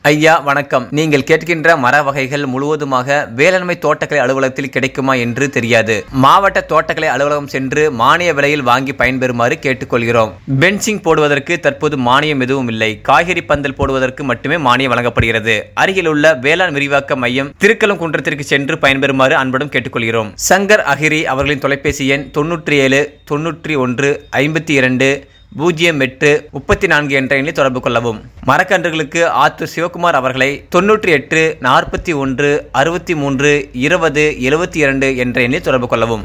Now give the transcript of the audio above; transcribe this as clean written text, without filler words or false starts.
ஐயா வணக்கம். நீங்கள் கேட்கின்ற மர வகைகள் முழுவதுமாக வேளாண்மை தோட்டக்கலை அலுவலகத்தில் கிடைக்குமா என்று தெரியாது. மாவட்ட தோட்டக்கலை அலுவலகம் சென்று மானிய விலையில் வாங்கி பயன்பெறுமாறு கேட்டுக்கொள்கிறோம். பென்சிங் போடுவதற்கு தற்போது மானியம் எதுவும் இல்லை. காய்கறி பந்தல் போடுவதற்கு மட்டுமே மானியம் வழங்கப்படுகிறது. அருகில் உள்ள வேளாண் விரிவாக்க மையம் திருக்கலங்குன்றத்திற்கு சென்று பயன்பெறுமாறு அன்புடன் கேட்டுக்கொள்கிறோம். சங்கர் அகிரி அவர்களின் தொலைபேசி எண் 97 91 52 08 34 என்ற எண்ணில் தொடர்பு கொள்ளவும். மரக்கன்றுகளுக்கு ஆத்தூர் சிவகுமார் அவர்களை 98 41 63 20 72 என்ற எண்ணில் தொடர்பு கொள்ளவும்.